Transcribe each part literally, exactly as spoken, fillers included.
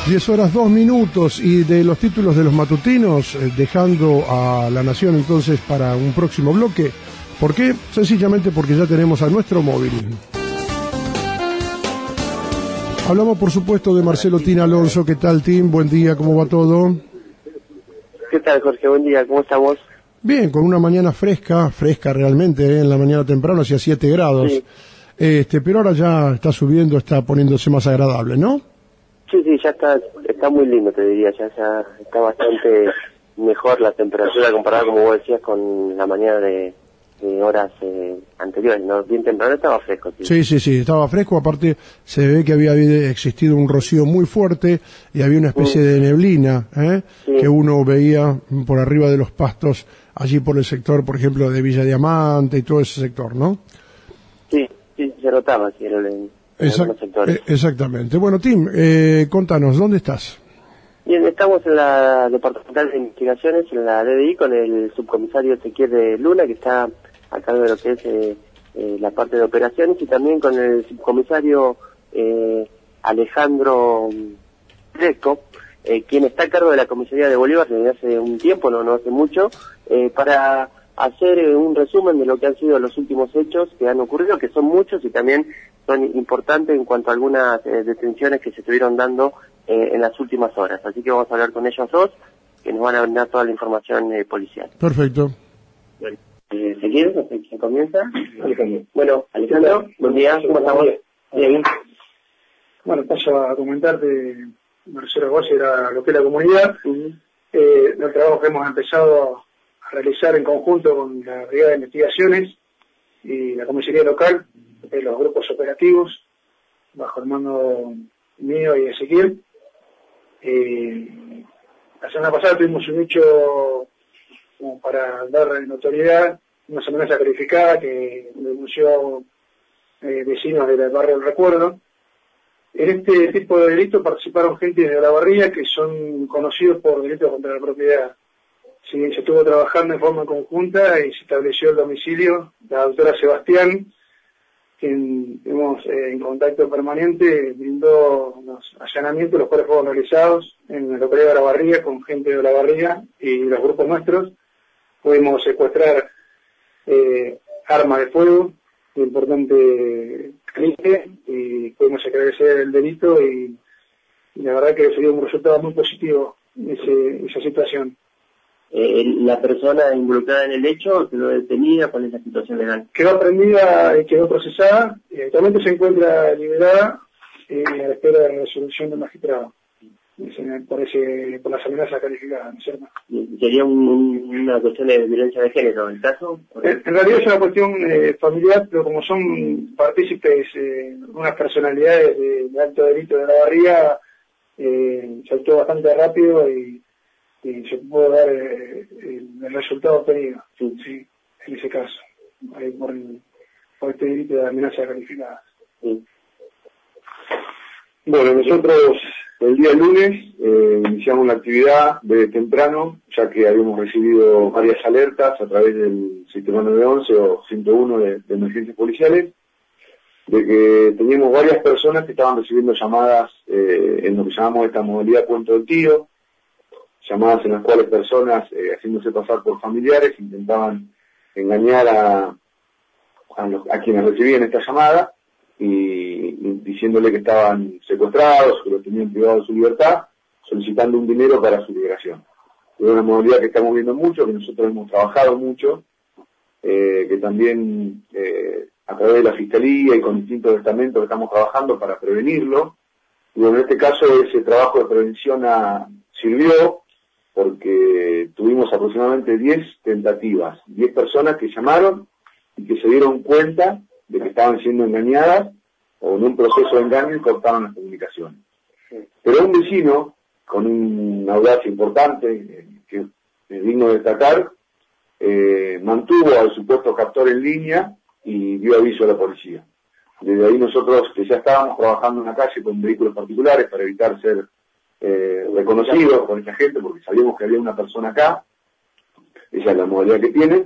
diez horas dos minutos y de los títulos de los matutinos, eh, dejando a La Nación entonces para un próximo bloque. ¿Por qué? Sencillamente porque ya tenemos a nuestro móvil. Hablamos por supuesto de Marcelo Tin Alonso. ¿Qué tal, Tim? Buen día, ¿cómo va todo? ¿Qué tal, Jorge? Buen día, ¿cómo estamos? Bien, con una mañana fresca, fresca realmente, ¿eh? En la mañana temprano hacía siete grados, Sí. este, pero ahora ya está subiendo, está poniéndose más agradable, ¿no? Sí, sí, ya está, está muy lindo, te diría, ya, ya está bastante mejor la temperatura comparada, como vos decías, con la mañana de, de horas eh, anteriores, ¿no? Bien temprano estaba fresco. Sí. sí, sí, sí, estaba fresco, aparte se ve que había habido- existido un rocío muy fuerte y había una especie Mm. de neblina, ¿eh? Sí. Que uno veía por arriba de los pastos, allí por el sector, por ejemplo, de Villa Diamante y todo ese sector, ¿no? Sí, sí, se notaba, sí, en, en Exact- algunos sectores. eh, exactamente. Bueno, Tim, eh, contanos, ¿dónde estás? Bien, estamos en la Departamental de Investigaciones, en la D D I, con el subcomisario Ezequiel de Luna, que está a cargo de lo que es eh, eh, la parte de operaciones, y también con el subcomisario eh, Alejandro Greco, eh, quien está a cargo de la comisaría de Bolívar desde hace un tiempo, no, no hace mucho, eh, para hacer eh, un resumen de lo que han sido los últimos hechos que han ocurrido, que son muchos y también son importantes en cuanto a algunas eh, detenciones que se estuvieron dando eh, en las últimas horas. Así que vamos a hablar con ellos dos, que nos van a brindar toda la información eh, policial. Perfecto. Bueno, eh, ¿se quiere? No sé, ¿quién comienza? Alejandro. Bueno, Alejandro, buen día, ¿cómo estamos? Bien. Bueno, paso a comentarte, Marcelo, vos era lo que es la comunidad, Uh-huh. eh, el trabajo que hemos empezado a realizar en conjunto con la Brigada de Investigaciones y la comisaría local, eh, los grupos operativos, bajo el mando mío y Ezequiel. Eh, la semana pasada tuvimos un hecho como para dar notoriedad, una amenaza calificada que denunció eh, vecinos del barrio del Recuerdo. En este tipo de delitos participaron gente de Olavarría que son conocidos por delitos contra la propiedad. Sí, se estuvo trabajando en forma conjunta y se estableció el domicilio. La doctora Sebastián, quien hemos eh, en contacto permanente, brindó los allanamientos, los cuales fueron realizados en la localidad de Olavarría con gente de Olavarría y los grupos nuestros. Pudimos secuestrar eh, armas de fuego de importante calibre y pudimos esclarecer el delito y, y la verdad que sería un resultado muy positivo ese, esa situación. Eh, la persona involucrada en el hecho quedó detenida, ¿cuál es la situación legal? Quedó aprendida y quedó procesada y actualmente se encuentra liberada eh, a la espera de la resolución del magistrado por, ese, por las amenazas calificadas, ¿no es cierto? ¿Sería un, un, una cuestión de violencia de género el caso? En, en realidad es una cuestión eh, familiar, pero como son partícipes eh, unas personalidades de, de alto delito de la barriga, eh, se actuó bastante rápido y, y se pudo dar eh, el, el resultado obtenido, sí, sí, en ese caso, ahí por, el, por este delito de amenaza calificada. Sí. Bueno, nosotros el día lunes eh, iniciamos la actividad de temprano, ya que habíamos recibido varias alertas a través del sistema nueve once o ciento uno de, de emergencias policiales, de que teníamos varias personas que estaban recibiendo llamadas eh, en lo que llamamos esta modalidad cuento del tío, llamadas en las cuales personas, eh, haciéndose pasar por familiares, intentaban engañar a, a, los, a quienes recibían esta llamada, y, y diciéndole que estaban secuestrados, que los tenían privados de su libertad, solicitando un dinero para su liberación. Es una modalidad que estamos viendo mucho, que nosotros hemos trabajado mucho, eh, que también eh, a través de la Fiscalía y con distintos estamentos estamos trabajando para prevenirlo. Y bueno, en este caso ese trabajo de prevención a, sirvió porque tuvimos aproximadamente diez tentativas, diez personas que llamaron y que se dieron cuenta de que estaban siendo engañadas o en un proceso de engaño y cortaron las comunicaciones. Pero un vecino, con una audacia importante, eh, que es digno de destacar, eh, mantuvo al supuesto captor en línea y dio aviso a la policía. Desde ahí nosotros, que ya estábamos trabajando en la calle con vehículos particulares para evitar ser eh, reconocidos por esta gente, porque sabíamos que había una persona acá, esa es la modalidad que tiene,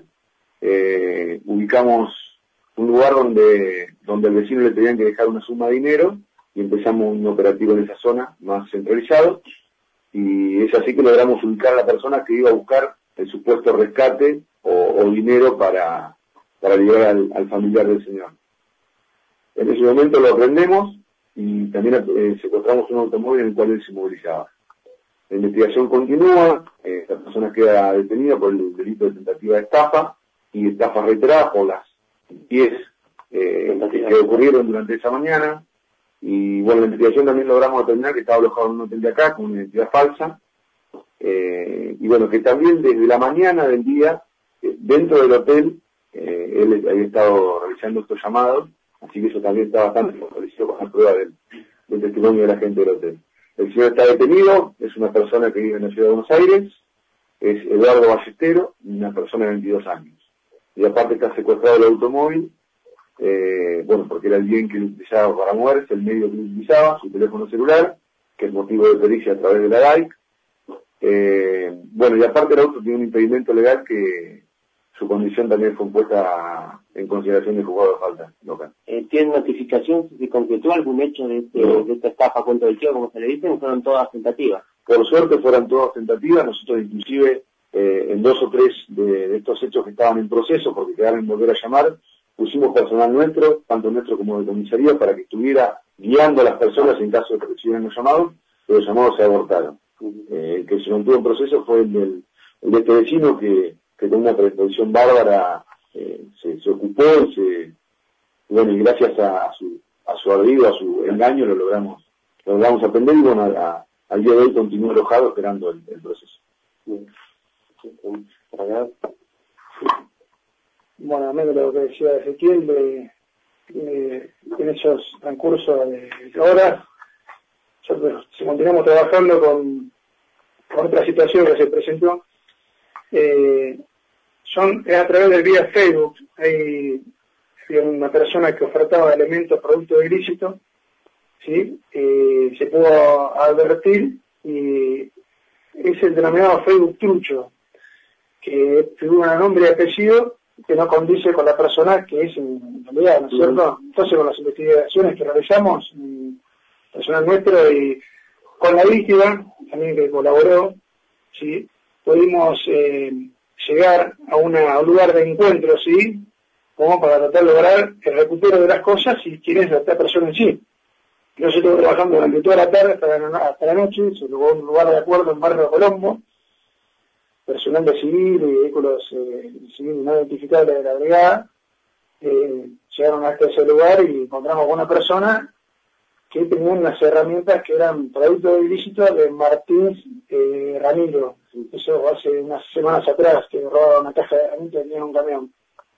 eh, ubicamos un lugar donde donde el vecino le tenían que dejar una suma de dinero y empezamos un operativo en esa zona más centralizado, y es así que logramos ubicar a la persona que iba a buscar el supuesto rescate o, o dinero para, para liberar al, al familiar del señor. En ese momento lo aprendemos y también eh, secuestramos un automóvil en el cual él se movilizaba. La investigación continúa, eh, esta persona queda detenida por el delito de tentativa de estafa y estafa reiterada por las diez eh, que ocurrieron durante esa mañana. Y bueno, la investigación también logramos determinar que estaba alojado en un hotel de acá con una identidad falsa. Eh, y bueno, que también desde la mañana del día, eh, dentro del hotel, eh, él había estado realizando estos llamados, así que eso también está bastante fortalecido con la prueba del, del testimonio de la gente del hotel. El señor está detenido, es una persona que vive en la ciudad de Buenos Aires, es Eduardo Ballestero, una persona de veintidós años. Y aparte está secuestrado el automóvil, eh, bueno, porque era el bien que él utilizaba para moverse, el medio que él utilizaba, su teléfono celular, que es motivo de pericia a través de la D A I C. Eh, bueno, y aparte el auto tiene un impedimento legal que su condición también fue puesta en consideración del juzgado de falta local. Eh, ¿Tiene notificación? ¿Se concretó algún hecho de, este, no. de esta estafa cuento del tío, como se le dice, o fueron todas tentativas? Por suerte fueron todas tentativas. Nosotros inclusive eh, en dos o tres de, de estos hechos que estaban en proceso, porque quedaron en volver a llamar, pusimos personal nuestro, tanto nuestro como de comisaría, para que estuviera guiando a las personas en caso de que recibieran los llamados, pero los llamados se abortaron. Uh-huh. Eh, el que se mantuvo en proceso fue el, del, el de este vecino que, que con una predisposición bárbara eh, se, se ocupó y se, bueno, y gracias a, a su a su ardido, a su engaño lo logramos, lo logramos aprender y bueno, a, a, al día de hoy continúa alojado esperando el, el proceso. Bien. Bueno, a mí de lo que decía Ezequiel, de, de, en esos transcursos de horas, nosotros continuamos trabajando con, con otra situación que se presentó. Eh, son es a través del vía Facebook. Hay, hay una persona que ofertaba elementos, productos ilícitos, ¿sí? Eh, se pudo advertir y es el denominado Facebook trucho, que figura nombre y apellido que no condice con la persona que es en realidad, ¿no es cierto? Entonces, con las investigaciones que realizamos, personal nuestro y con la víctima, también que colaboró, ¿sí? Pudimos eh, llegar a, una, a un lugar de encuentro, ¿sí? Como para tratar de lograr el recupero de las cosas y quién es esta persona en sí. Yo estuve trabajando durante toda la tarde hasta la, hasta la noche, se logró un lugar de acuerdo en Barrio Colombo, personal de civil y vehículos eh, civiles no identificables de la brigada, eh, llegaron hasta ese lugar y encontramos a una persona que tenía unas herramientas que eran productos ilícitos de Martín eh, Ramiro. Eso hace unas semanas atrás, que robaron una caja de herramientas en un camión.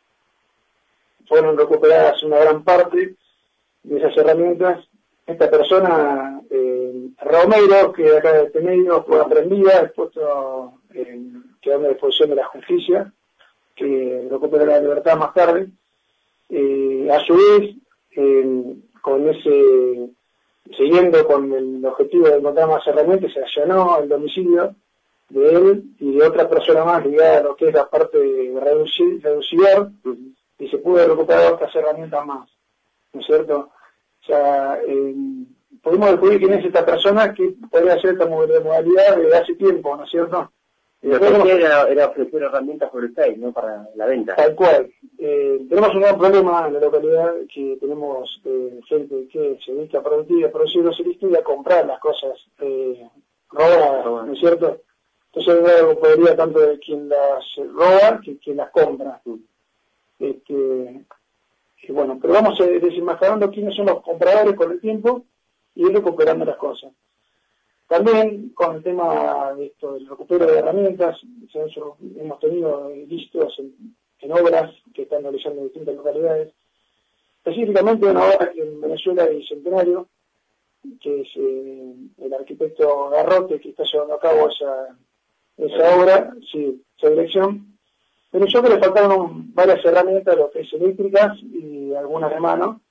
Fueron recuperadas una gran parte de esas herramientas. Esta persona, eh, Romero, que acá detenido, fue aprendida, expuesto, eh, quedando a disposición de la justicia, que recupera la libertad más tarde. Eh, a su vez, eh, con ese, siguiendo con el objetivo de encontrar más herramientas, se allanó el domicilio de él y de otra persona más ligada a lo que es la parte de reducir, reducidor, uh-huh. y se pudo recuperar otras herramientas más, ¿no es cierto? O sea, eh, pudimos descubrir quién es esta persona que podría hacer esta modalidad desde hace tiempo, ¿no es cierto? Y lo que hacía era, era ofrecer herramientas por el Facebook, ¿no? Para la venta. Tal cual. Eh, tenemos un gran problema en la localidad, que tenemos eh, gente que se dedica a producir, a producir los ilícitos y a comprar las cosas eh, robadas, oh, bueno. ¿no es cierto? Entonces algo podría tanto de quien las roba que quien las compra. Mm. Este, y bueno, pero vamos desenmascarando quiénes son los compradores con el tiempo y ir recuperando las cosas. También con el tema de esto del recupero de herramientas, nosotros hemos tenido ilícitos en, en obras que están realizando en distintas localidades, específicamente una obra que en Venezuela de Bicentenario, que es eh, el arquitecto Garrote que está llevando a cabo esa, esa obra, sí, esa dirección. Pero yo creo que le faltaron varias herramientas, lo que es eléctricas y algunas de mano.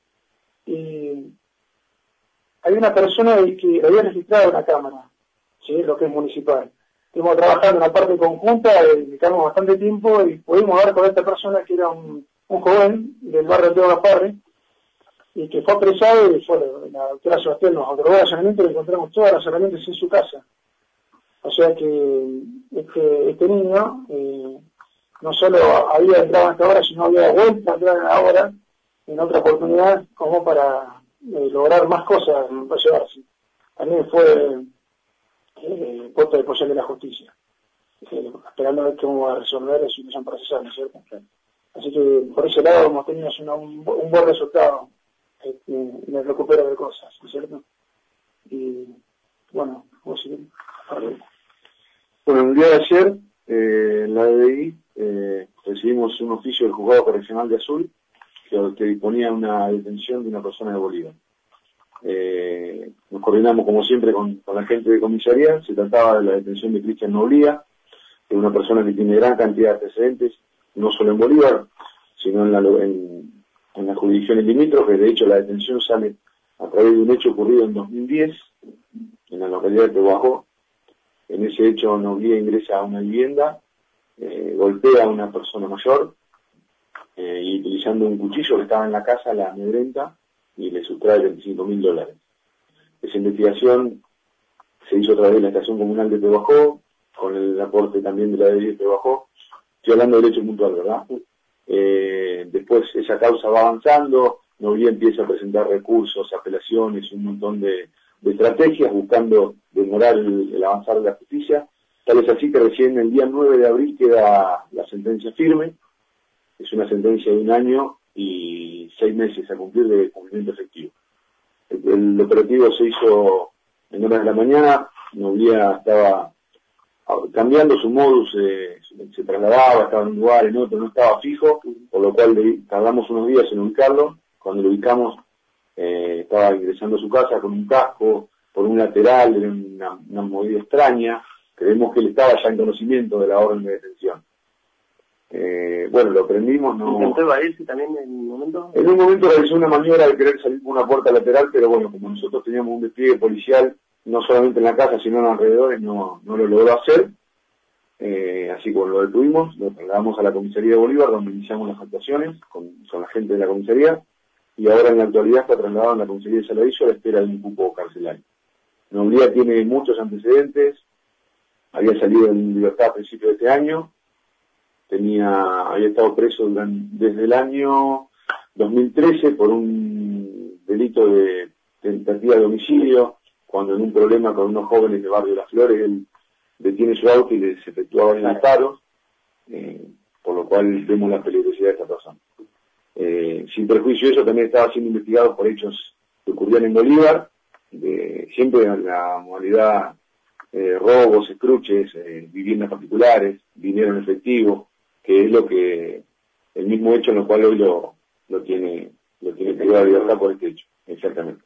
Y hay una persona que había registrado una cámara, ¿sí? Lo que es municipal. Estuvimos trabajando en la parte conjunta, dedicamos bastante tiempo y pudimos hablar con esta persona que era un, un joven del barrio de Teo Gasparri, y que fue apresado y fue la doctora Sebastián nos otorgó el allanamiento y encontramos todas las herramientas en su casa. O sea que este, este niño eh, no solo había entrado hasta ahora, sino había vuelto a entrar ahora en otra oportunidad como para eh, lograr más cosas para llevarse. También fue eh, puesto de posesión de la justicia, eh, esperando a ver cómo va a resolver la situación procesal, ¿no es cierto? Así que por ese lado hemos tenido una, un, un buen resultado eh, en el recupero de cosas, ¿no es cierto? Y bueno, vamos a seguir. Bueno, el día de ayer, eh, en la D D I, eh, recibimos un oficio del Juzgado Correccional de Azul que, que disponía una detención de una persona de Bolívar. Eh, nos coordinamos como siempre con, con la gente de comisaría. Se trataba de la detención de Cristian Noblía, que es una persona que tiene gran cantidad de antecedentes, no solo en Bolívar, sino en, la, en, en las jurisdicciones limítrofes. De hecho, la detención sale a través de un hecho ocurrido en dos mil diez, en la localidad de Tehuajó. En ese hecho, Noblía ingresa a una vivienda, eh, golpea a una persona mayor, eh, y utilizando un cuchillo que estaba en la casa, la amedrenta y le sustrae veinticinco mil dólares. Esa investigación se hizo a través de la Estación Comunal de Tehuajó, con el aporte también de la D D I de Tehuajó. Estoy hablando del hecho puntual, ¿verdad? Eh, después esa causa va avanzando, Noblía empieza a presentar recursos, apelaciones, un montón de, de estrategias buscando demorar el, el avanzar de la justicia. Tal es así que recién el día nueve de abril queda la sentencia firme. Es una sentencia de un año y seis meses a cumplir de cumplimiento efectivo. El, el operativo se hizo en horas de la mañana. Noblía estaba cambiando su modus, eh, se trasladaba, estaba en un lugar, en otro, no estaba fijo, por lo cual le, tardamos unos días en ubicarlo. Cuando lo ubicamos, eh, estaba ingresando a su casa con un casco, por un lateral, era una, una movida extraña. Creemos que él estaba ya en conocimiento de la orden de detención. Eh, bueno, lo prendimos, no... ¿Intentó evadirse también en un momento? En un momento realizó una maniobra de querer salir por una puerta lateral, pero bueno, como nosotros teníamos un despliegue policial, no solamente en la casa, sino en los alrededores, no, no lo logró hacer. Eh, así que lo detuvimos, lo trasladamos a la comisaría de Bolívar, donde iniciamos las actuaciones con, con la gente de la comisaría, y ahora en la actualidad está trasladado en la comisaría de Saladillo a la espera de un cupo carcelario. Noblía tiene muchos antecedentes, había salido en libertad a principios de este año, tenía, había estado preso durante, desde el año dos mil trece por un delito de tentativa de homicidio, cuando en un problema con unos jóvenes de Barrio Las Flores, él detiene su auto y les efectúa varios disparos, eh, por lo cual vemos la peligrosidad de esta persona. Eh, sin perjuicio de eso, también estaba siendo investigado por hechos que ocurrían en Bolívar, de, siempre en la modalidad eh, robos, escruches, eh, viviendas particulares, dinero en efectivo, que es lo que, el mismo hecho en lo cual hoy lo, lo tiene, lo tiene privado de libertad por este hecho, exactamente.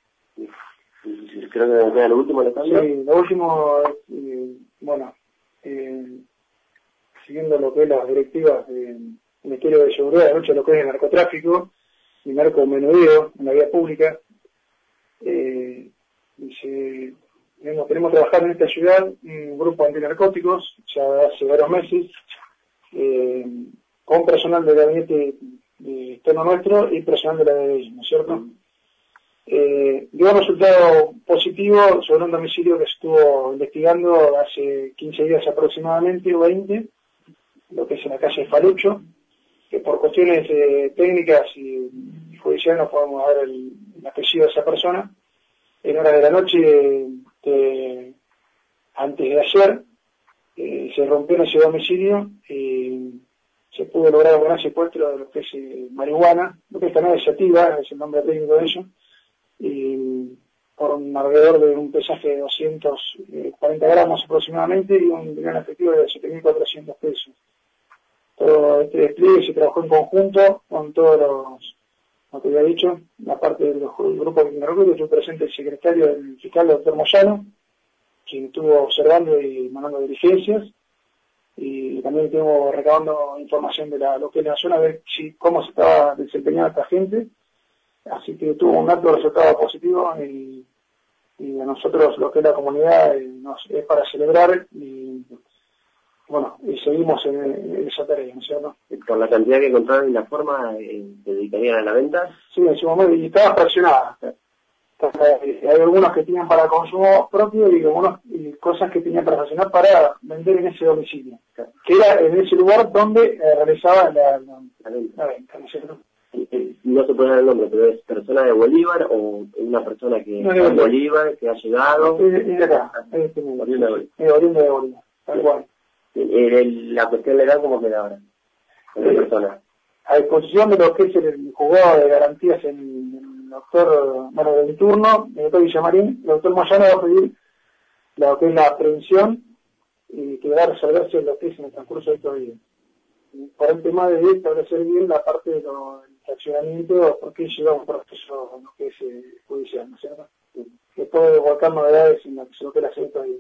Creo que queda lo último, Alejandro. Sí, lo último, eh, bueno, eh, siguiendo lo que es las directivas del Ministerio de Seguridad, de lucha lo que es el narcotráfico y narcomenudeo en la vía pública, eh, dice, tenemos, tenemos trabajado en esta ciudad un grupo antinarcóticos ya hace varios meses, eh, con personal del gabinete de externo nuestro y personal de la D D I, ¿no es cierto? Eh, dio un resultado positivo sobre un domicilio que estuvo investigando hace quince días aproximadamente, o veinte, lo que es en la calle Falucho, que por cuestiones eh, técnicas y, y judiciales no podemos dar el, el apellido de esa persona. En horas de la noche, de, antes de ayer, eh, se rompió en ese domicilio y se pudo lograr un gran secuestro de lo que es eh, marihuana, lo que es cannabis sativa, es el nombre técnico de ello, y por un alrededor de un pesaje de doscientos cuarenta gramos aproximadamente y un gran efectivo de siete mil cuatrocientos pesos. Todo este despliegue se trabajó en conjunto con todos los, lo que había dicho, la parte del grupo de narcóticos, estuvo presente el secretario del fiscal, el doctor Moyano, quien estuvo observando y mandando diligencias, y también estuvo recabando información de la, lo que es la zona, a ver si, cómo se estaba desempeñando esta gente. Así que tuvo un alto resultado positivo y, y a nosotros lo que es la comunidad eh, nos, es para celebrar y bueno, y seguimos en, en esa tarea, ¿no es cierto? Por la cantidad que encontraron y la forma, eh, ¿se dedicarían a la venta? Sí, en su momento, y estaba fraccionada. Entonces, hay algunos que tenían para consumo propio y algunas y cosas que tenían para fraccionar para vender en ese domicilio, que era en ese lugar donde eh, realizaba la, la, la venta, ¿no es cierto? No se puede dar el nombre, pero ¿es persona de Bolívar o una persona que no, está en Bolívar, que ha llegado? Es de acá, es de Bolívar. Es de Oriente de Bolívar, tal cual. La cuestión legal, ¿cómo queda ahora? Con la persona. A disposición de lo que es el juzgado de garantías en el doctor, bueno, del turno, el doctor Villamarín, el doctor Moyano va a pedir lo que es la aprehensión y que va a resolverse lo que es en el transcurso de estos días. Por el tema de establecer bien la parte del accionamiento, porque lleva un proceso lo que es eh, judicial, ¿no es cierto? Que puede volcar novedades en lo que se lo que era hacer estos días.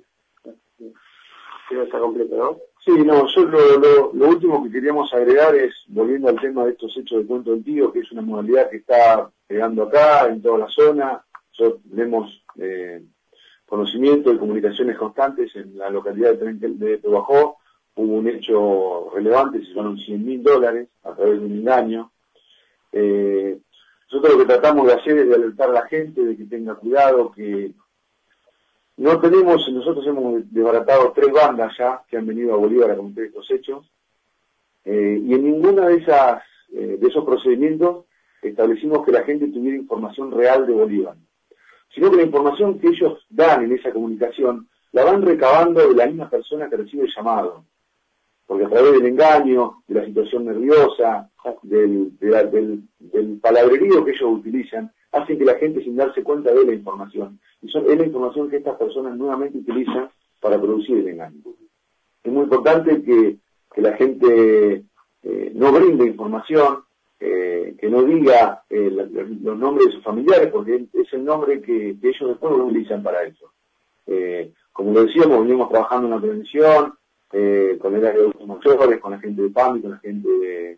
Pero está completo, ¿no? Sí, no, yo lo, lo, lo último que queríamos agregar es, volviendo al tema de estos hechos de cuento del tío, que es una modalidad que está pegando acá, en toda la zona. Nosotros tenemos eh, conocimiento y comunicaciones constantes en la localidad de, de Tobajó. Hubo un hecho relevante, se fueron cien mil dólares a través de un engaño. Eh, nosotros lo que tratamos de hacer es de alertar a la gente, de que tenga cuidado, que no tenemos, nosotros hemos desbaratado tres bandas ya que han venido a Bolívar a cometer estos hechos, eh, y en ninguna de esas eh, de esos procedimientos establecimos que la gente tuviera información real de Bolívar, sino que la información que ellos dan en esa comunicación la van recabando de la misma persona que recibe el llamado, porque a través del engaño, de la situación nerviosa, del, de la, del, del palabrerío que ellos utilizan, hacen que la gente, sin darse cuenta, dé la información. Y son, es la información que estas personas nuevamente utilizan para producir el engaño. Es muy importante que, que la gente eh, no brinde información, eh, que no diga eh, la, los nombres de sus familiares, porque es el nombre que, que ellos después lo utilizan para eso. Eh, como lo decíamos, venimos trabajando en la prevención, eh, con el área de adultos mayores, con la gente de P A M I, con la gente de...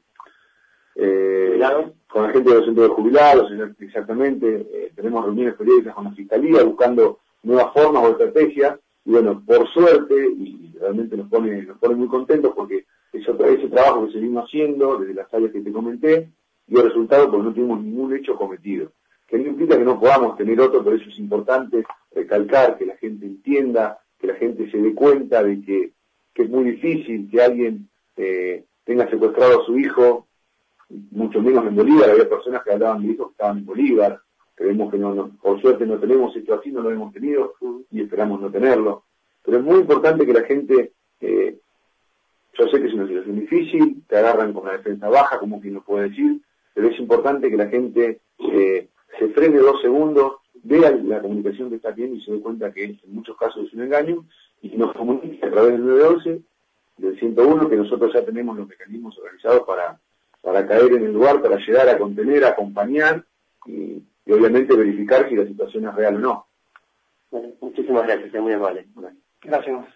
Eh, con la gente de los centros de jubilados, exactamente, eh, tenemos reuniones periódicas con la Fiscalía buscando nuevas formas o estrategias, y bueno, por suerte, y realmente nos pone, nos pone muy contentos porque ese, ese trabajo que seguimos haciendo desde las áreas que te comenté, dio resultado porque no tuvimos ningún hecho cometido, que no implica que no podamos tener otro, pero eso es importante recalcar, que la gente entienda, que la gente se dé cuenta de que, que es muy difícil que alguien eh, tenga secuestrado a su hijo, mucho menos en Bolívar. Había personas que hablaban de hijos que estaban en Bolívar. Creemos que no, no, por suerte no tenemos esto así, no lo hemos tenido y esperamos no tenerlo. Pero es muy importante que la gente, eh, yo sé que es una situación difícil, te agarran con la defensa baja, como quien lo puede decir, pero es importante que la gente eh, se frene dos segundos, vea la comunicación que está haciendo y se dé cuenta que en muchos casos es un engaño, y nos comunique a través del nueve once, del ciento uno, que nosotros ya tenemos los mecanismos organizados para para caer en el lugar, para llegar a contener, a acompañar y, y obviamente verificar si la situación es real o no. Bueno, muchísimas gracias, es muy amable. Gracias.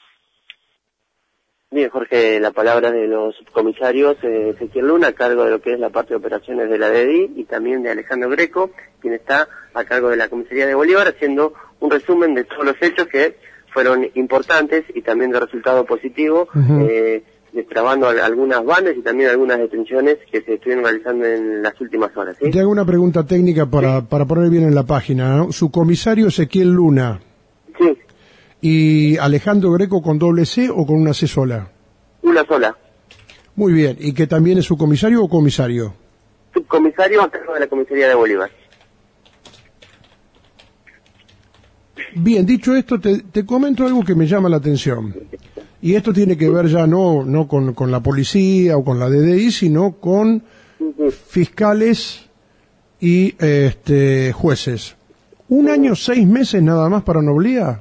Bien, Jorge, la palabra de los subcomisarios eh, Ezequiel Luna, a cargo de lo que es la parte de operaciones de la D D I, y también de Alejandro Greco, quien está a cargo de la comisaría de Bolívar, haciendo un resumen de todos los hechos que fueron importantes y también de resultado positivo, uh-huh. eh, destrabando algunas bandas y también algunas detenciones que se estuvieron realizando en las últimas horas. ¿Sí? Te hago una pregunta técnica para, ¿Sí? para poner bien en la página, ¿no? Su comisario Ezequiel Luna. Sí. ¿Y Alejandro Greco con doble C o con una C sola? Una sola. Muy bien. ¿Y que también es su comisario o comisario? Subcomisario a cargo de la comisaría de Bolívar. Bien, dicho esto, te, te comento algo que me llama la atención. Y esto tiene que ver ya no no con, con la policía o con la D D I, sino con fiscales y este jueces. ¿Un año, seis meses nada más para Noblía?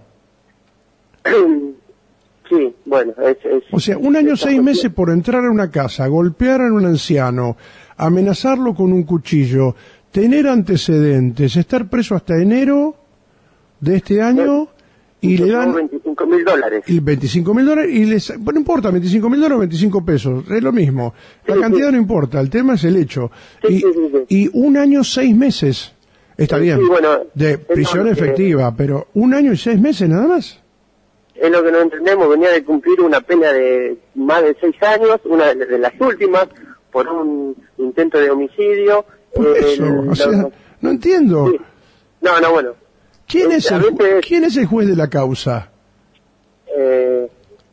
Sí, bueno. Es, es, o sea, un año, seis meses por entrar a una casa, golpear a un anciano, amenazarlo con un cuchillo, tener antecedentes, estar preso hasta enero de este año... Y le dan veinticinco mil dólares. Y veinticinco mil dólares y les... Bueno, no importa, veinticinco mil dólares o veinticinco pesos, es lo mismo. La sí, cantidad sí. no importa, el tema es el hecho. Sí, y, sí, sí, sí. y un año, seis meses, está sí, bien, sí, bueno, de prisión efectiva, que... pero un año y seis meses nada más. es lo que no entendemos, venía de cumplir una pena de más de seis años, una de, de las últimas, por un intento de homicidio. Por eh, eso, el, o sea, lo, no entiendo. Sí. No, no, bueno. ¿Quién es, el, veces, ¿Quién es el juez de la causa? Eh,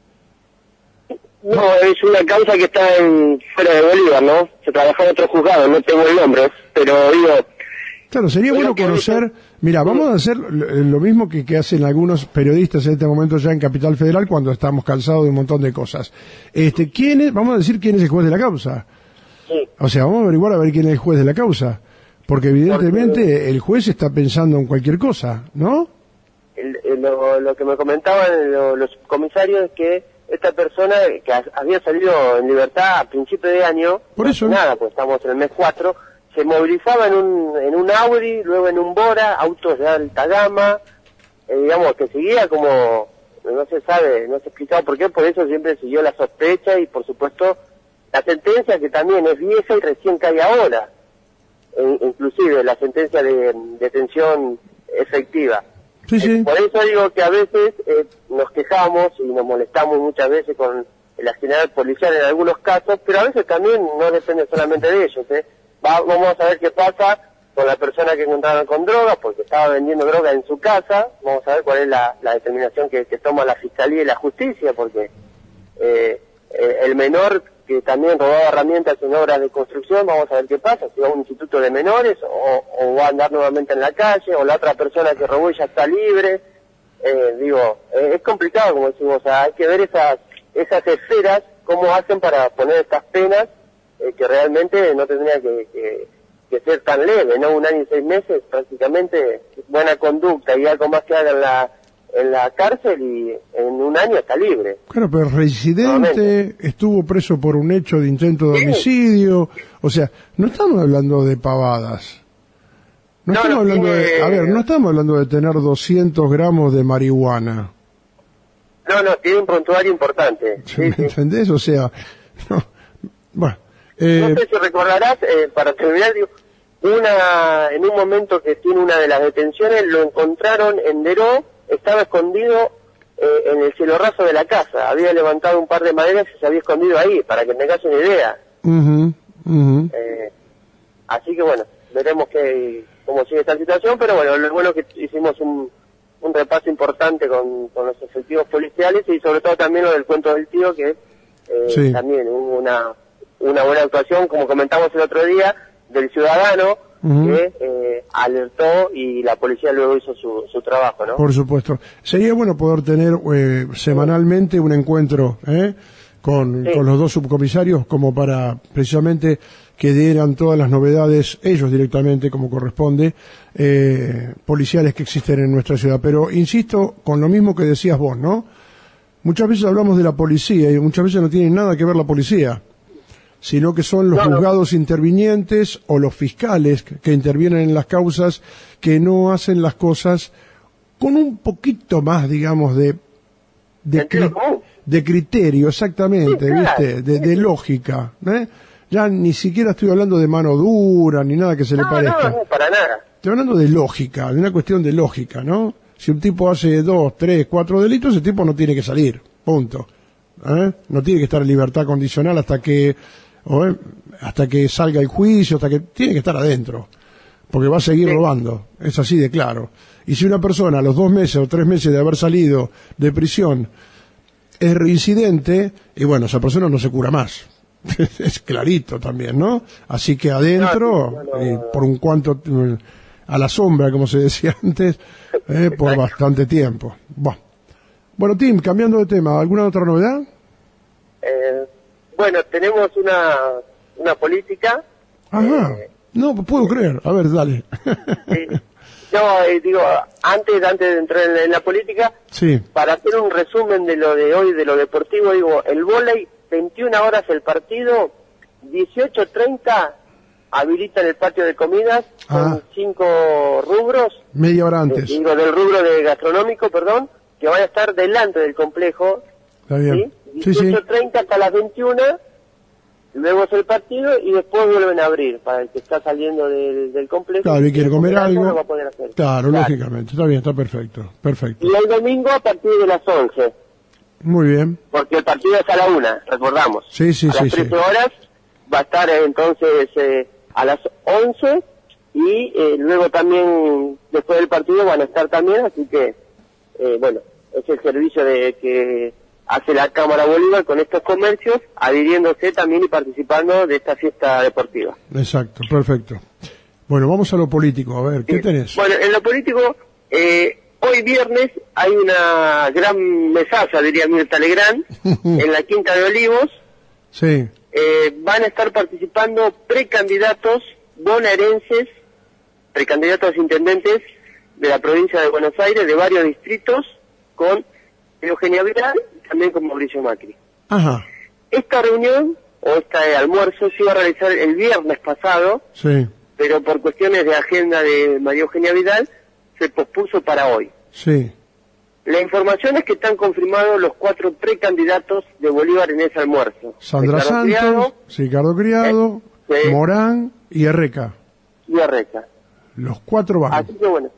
no, es una causa que está en, fuera de Bolívar, ¿no? Se trabaja en otro juzgado, no tengo el nombre, pero digo... Claro, sería bueno conocer... Mira, vamos a hacer lo mismo que, que hacen algunos periodistas en este momento ya en Capital Federal cuando estamos cansados de un montón de cosas. Este, ¿quién es? Vamos a decir quién es el juez de la causa. Sí. O sea, vamos a averiguar a ver quién es el juez de la causa. Porque evidentemente Porque, el juez está pensando en cualquier cosa, ¿no? El, el, lo, lo que me comentaban lo, los comisarios es que esta persona que a, había salido en libertad a principio de año, por eso nada, pues estamos en el mes cuatro, se movilizaba en un en un Audi, luego en un Bora, autos de alta gama, eh, digamos que seguía como, no se sabe, no se explicaba por qué, por eso siempre siguió la sospecha y por supuesto la sentencia que también es vieja y recién cae ahora, e, inclusive la sentencia de detención efectiva. Sí, sí. Eh, por eso digo que a veces eh, nos quejamos y nos molestamos muchas veces con el accionar policial en algunos casos, pero a veces también no depende solamente de ellos, ¿eh? Va, vamos a ver qué pasa con la persona que encontraron con droga, porque estaba vendiendo droga en su casa. Vamos a ver cuál es la, la determinación que, que toma la Fiscalía y la Justicia, porque eh, eh, el menor que también robaba herramientas en obras de construcción, vamos a ver qué pasa, si va a un instituto de menores o, o va a andar nuevamente en la calle, o la otra persona que robó y ya está libre. Eh, digo, eh, es complicado, como decimos, o sea, hay que ver esas, esas esferas, cómo hacen para poner estas penas, eh, que realmente no tendría que, que, que ser tan leve, ¿no? Un año y seis meses, prácticamente buena conducta y algo más que haga en la, en la cárcel y en un año está libre. Claro, pero reincidente, estuvo preso por un hecho de intento de homicidio, o sea, no estamos hablando de pavadas. No, no estamos no, hablando tiene... de, a ver, no estamos hablando de tener doscientos gramos de marihuana. No, no, tiene un prontuario importante. ¿Me sí, entendés? Sí. O sea, no, bueno. Eh... No sé si recordarás, eh, para terminar, digo, una, en un momento que tiene una de las detenciones, lo encontraron en Deró, estaba escondido eh, en el cielo raso de la casa, había levantado un par de maderas y se había escondido ahí, para que tengas una idea. Uh-huh, uh-huh. Eh, así que bueno, veremos que, cómo sigue esta situación, pero bueno, lo bueno es que hicimos un, un repaso importante con, con los efectivos policiales y sobre todo también lo del cuento del tío, que eh, sí. también hubo una, una buena actuación, como comentamos el otro día, del ciudadano, Uh-huh. que eh, alertó y la policía luego hizo su, su trabajo, ¿no? Por supuesto. Sería bueno poder tener eh, semanalmente un encuentro ¿eh? con, sí. con los dos subcomisarios como para precisamente que dieran todas las novedades ellos directamente como corresponde eh, policiales que existen en nuestra ciudad. Pero insisto con lo mismo que decías vos, ¿no? Muchas veces hablamos de la policía y muchas veces no tiene nada que ver la policía, sino que son los no, juzgados no. intervinientes o los fiscales que, que intervienen en las causas que no hacen las cosas con un poquito más, digamos, de de, cri de criterio, exactamente, sí, claro. ¿viste? De, de lógica. ¿eh? Ya ni siquiera estoy hablando de mano dura ni nada que se no, le parezca. No, no, para nada. Estoy hablando de lógica, de una cuestión de lógica, ¿no? Si un tipo hace dos, tres, cuatro delitos, ese tipo no tiene que salir, punto. ¿eh? No tiene que estar en libertad condicional hasta que O, eh, hasta que salga el juicio, hasta que tiene que estar adentro, porque va a seguir sí. robando, es así de claro. Y si una persona a los dos meses o tres meses de haber salido de prisión es reincidente, y bueno, esa persona no se cura más, es clarito también, ¿no? Así que adentro, no, no, no, eh, por un cuanto, a la sombra, como se decía antes, eh, por bastante tiempo. Bueno. bueno, Tim, cambiando de tema, ¿alguna otra novedad? Eh... Bueno, tenemos una una política. Ajá. Eh, no, puedo creer. A ver, dale. Sí. No, eh, digo, antes antes de entrar en la, en la política, sí. para hacer un resumen de lo de hoy, de lo deportivo, digo, el vóley, veintiuna horas el partido, dieciocho treinta habilitan el patio de comidas ah. con cinco rubros. Media hora antes. Eh, digo, del rubro de gastronómico, perdón, que van a estar delante del complejo. Está bien. ¿sí? dieciocho treinta sí, sí. hasta las veintiuna luego es el partido y después vuelven a abrir para el que está saliendo del, del complejo. Claro, y quiere comer algo. Lo va a poder hacer. Claro, Claro, lógicamente. Está bien, está perfecto. Perfecto. Y el domingo a partir de las once, Muy bien. porque el partido es a la una, recordamos. Sí, sí, a sí, las trece sí. horas va a estar eh, entonces eh, a las once y eh, luego también después del partido van a estar también, así que eh, bueno, es el servicio de que hace la Cámara Bolívar con estos comercios, adhiriéndose también y participando de esta fiesta deportiva. Exacto, perfecto. Bueno, vamos a lo político, a ver, ¿qué Sí. tenés? Bueno, en lo político, eh, hoy viernes hay una gran mesaza, diría Mirta Legrand, en la Quinta de Olivos. Sí, Eh, van a estar participando precandidatos bonaerenses, precandidatos intendentes de la provincia de Buenos Aires, de varios distritos, con Eugenia Vidal y también con Mauricio Macri. ajá, Esta reunión, o este almuerzo, se iba a realizar el viernes pasado, sí, pero por cuestiones de agenda de María Eugenia Vidal, se pospuso para hoy. sí, La información es que están confirmados los cuatro precandidatos de Bolívar en ese almuerzo. Sandra Ricardo Santos, Criado Ricardo Criado, Eh, sí. Morán y Erreca. y Arreca. Los cuatro van. Así que bueno.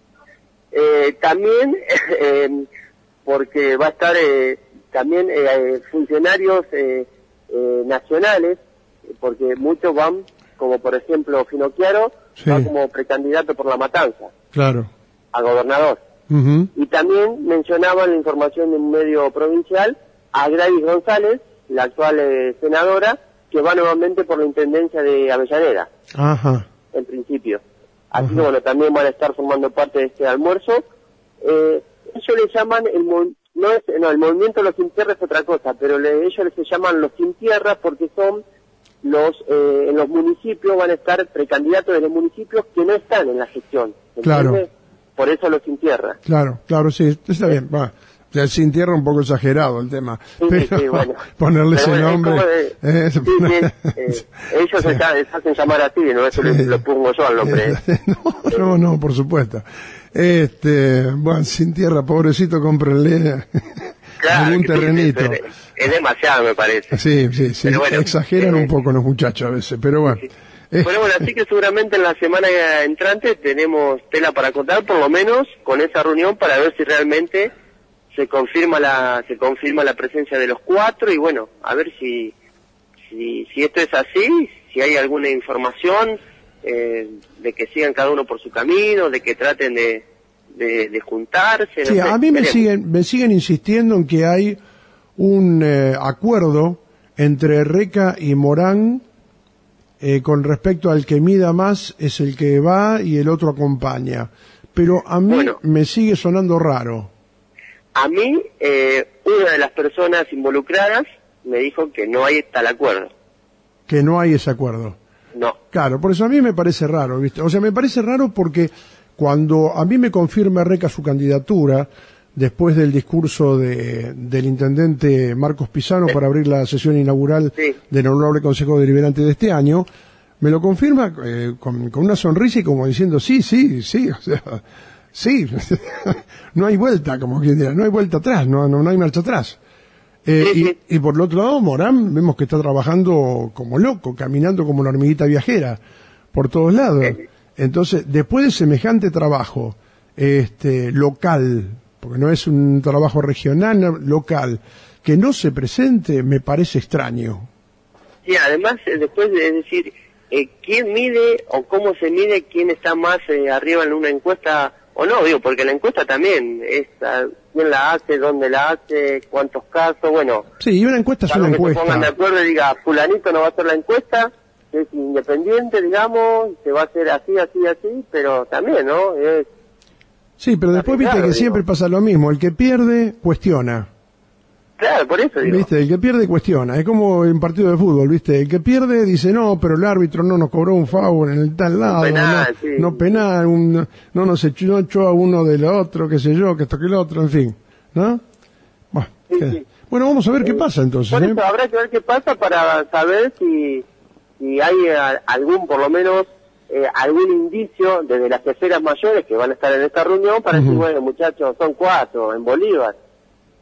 Eh, también, eh, porque va a estar eh, también eh, funcionarios eh, eh, nacionales, porque muchos van, como por ejemplo Finocchiaro, Sí. va como precandidato por La Matanza, Claro. a gobernador. Ujú. Y también mencionaban la información de un medio provincial a Gladys González, la actual eh, senadora, que va nuevamente por la intendencia de Avellaneda, Ajá. en principio. Así Ajá. que bueno, también van a estar formando parte de este almuerzo. Eh, ellos le llaman, el mo- no, es, no, el movimiento de los sin tierra es otra cosa, pero le- ellos se llaman los sin tierra porque son los, eh, en los municipios van a estar precandidatos de los municipios que no están en la gestión. Claro. ¿entiendes? Por eso los sin tierra. Claro, claro, sí, está bien. Va. Ya sin tierra un poco exagerado el tema. Sí, Pero sí, bueno. ponerle Pero ese bueno, es nombre. como de- eh, se sí, pone- sí, eh, ellos Sí. se, ca- se hacen llamar así, no eso Sí. le, lo pongo yo al nombre. ¿eh? no, no, no, por supuesto. Este, bueno, sin tierra, pobrecito, cómprenle Claro, algún que sí, terrenito. pero es demasiado, me parece. Sí, sí, sí. Pero bueno, Exageran eh, un poco los muchachos a veces, pero bueno. Sí. Eh, Bueno, bueno, así que seguramente en la semana entrante tenemos tela para contar, por lo menos con esa reunión, para ver si realmente se confirma la se confirma la presencia de los cuatro y bueno, a ver si si, si esto es así, si hay alguna información eh, de que sigan cada uno por su camino, de que traten de, de, de juntarse. no Sí, sé, a mí me veremos. siguen, me siguen insistiendo en que hay un eh, acuerdo entre Reca y Morán eh, con respecto al que mida más es el que va y el otro acompaña. Pero a mí Bueno. me sigue sonando raro. A mí, eh, una de las personas involucradas me dijo que no hay tal acuerdo. Que no hay ese acuerdo. No. Claro, por eso a mí me parece raro, ¿viste? O sea, me parece raro porque cuando a mí me confirma Reca su candidatura, después del discurso de, del intendente Marcos Pisano para abrir la sesión inaugural Sí. del Honorable Consejo Deliberante de este año, me lo confirma eh, con, con una sonrisa y como diciendo, sí, sí, sí, o sea, sí, no hay vuelta, como quien dirá, no hay vuelta atrás, no, no, no hay marcha atrás. Eh, Sí, sí. y, y por el otro lado, Morán vemos que está trabajando como loco, caminando como una hormiguita viajera por todos lados. Sí. Entonces, después de semejante trabajo este, local, porque no es un trabajo regional, no, local, que no se presente, me parece extraño. Sí, además, eh, después de es decir, eh, ¿quién mide o cómo se mide quién está más eh, arriba en una encuesta o no? Digo, porque la encuesta también, es, ah, quién la hace, dónde la hace, cuántos casos, bueno, Sí, y una encuesta es salvo una que se pongan de encuesta. acuerdo y diga, fulanito no va a hacer la encuesta, es independiente, digamos, se va a hacer así, así, así, pero también, ¿no? Es, Sí, pero después viste Claro, que digo. siempre pasa lo mismo, el que pierde, cuestiona. claro, por eso digo. ¿Viste? El que pierde cuestiona. Es como en partido de fútbol, ¿viste? El que pierde dice, no, pero el árbitro no nos cobró un foul en el tal lado. penal, no, sí. no penal, un- no nos echó, no echó a uno del otro, qué sé yo, que esto que el otro, en fin. ¿No? Bueno, Sí, ¿qué? sí. Bueno, vamos a ver qué pasa entonces. Por ¿eh? eso habrá que ver qué pasa para saber si, si hay a- algún, por lo menos, eh, algún indicio desde las terceras mayores que van a estar en esta reunión para Ujú. decir, bueno, muchachos, son cuatro en Bolívar.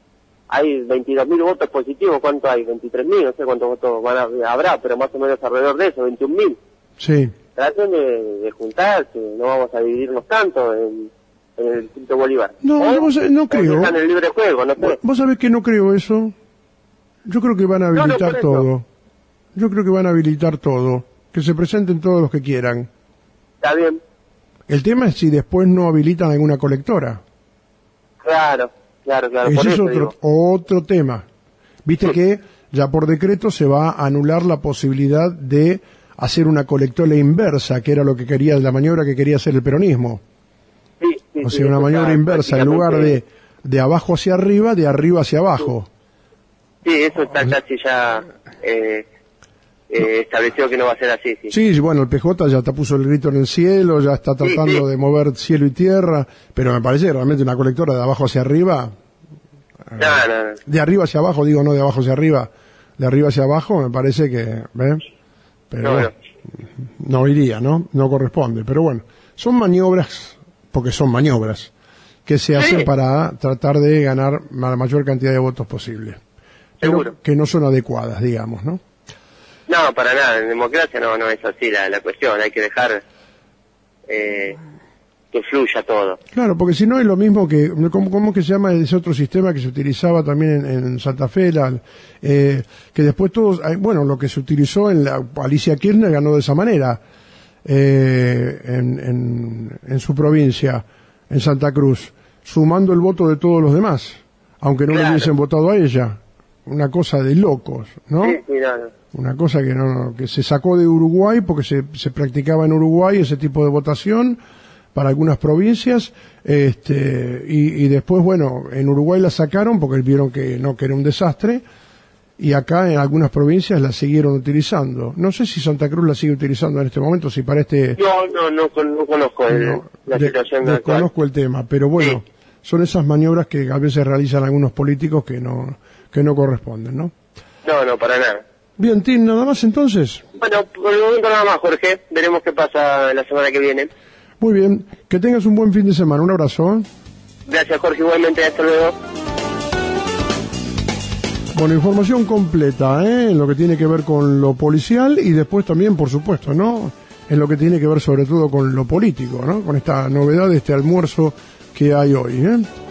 hay veintidós mil votos positivos, ¿cuánto hay? veintitrés mil, no sé cuántos votos van a, habrá, pero más o menos alrededor de eso, veintiún mil. Sí. Traten de, de juntarse, no vamos a dividirnos tanto en, en el Distrito Bolívar. No, ¿Eh? no, vos, no creo. Están en el libre juego, no sé. Vos sabés que no creo eso. Yo creo que van a habilitar no, no, todo. Yo creo que van a habilitar todo. Que se presenten todos los que quieran. Está bien. El tema es si después no habilitan alguna colectora. Claro, claro, claro. Ese por es eso otro, digo. otro tema. Viste Sí. que ya por decreto se va a anular la posibilidad de hacer una colectora inversa, que era lo que quería, la maniobra que quería hacer el peronismo. Sí, sí, O sí, sea, una eso maniobra está inversa, en lugar de, prácticamente- de abajo hacia arriba, de arriba hacia abajo. Sí, eso está casi ya eh, eh, establecido que no va a ser así, sí. Sí, bueno, el P J ya te puso el grito en el cielo, ya está tratando Sí, sí. de mover cielo y tierra, pero me parece que realmente una colectora de abajo hacia arriba, No, no, no. de arriba hacia abajo, digo, no de abajo hacia arriba, de arriba hacia abajo, me parece que, ¿ves? Pero No, bueno, no iría, ¿no? No corresponde, pero bueno, son maniobras, porque son maniobras, que se hacen Sí. para tratar de ganar la mayor cantidad de votos posible, pero Seguro. que no son adecuadas, digamos, ¿no? No, para nada, en democracia no, no es así la, la cuestión, hay que dejar eh, que fluya todo. Claro, porque si no es lo mismo que, ¿cómo, cómo que se llama ese otro sistema que se utilizaba también en, en Santa Fe? La, eh, que después todos, eh, bueno, lo que se utilizó en la, Alicia Kirchner ganó de esa manera, eh, en, en, en su provincia, en Santa Cruz, sumando el voto de todos los demás, aunque no le Claro. hubiesen votado a ella. Una cosa de locos, ¿no? Sí, sí, no, no. Una cosa que no, que se sacó de Uruguay porque se, se practicaba en Uruguay ese tipo de votación para algunas provincias, este, y, y después, bueno, en Uruguay la sacaron porque vieron que no, que era un desastre, y acá en algunas provincias la siguieron utilizando. No sé si Santa Cruz la sigue utilizando en este momento, si para este, No, no, no, con- no conozco el- no, la de- situación actual. desconozco el tema, pero bueno, Sí. son esas maniobras que a veces realizan algunos políticos que no, que no corresponden, ¿no? No, no, para nada. Bien, Tim, nada más entonces. Bueno, por el momento nada más, Jorge. Veremos qué pasa la semana que viene. Muy bien, que tengas un buen fin de semana. Un abrazo. ¿eh? Gracias, Jorge, igualmente. Hasta luego. Bueno, información completa, ¿eh? En lo que tiene que ver con lo policial y después también, por supuesto, ¿no? En lo que tiene que ver sobre todo con lo político, ¿no? Con esta novedad de este almuerzo que hay hoy, ¿eh?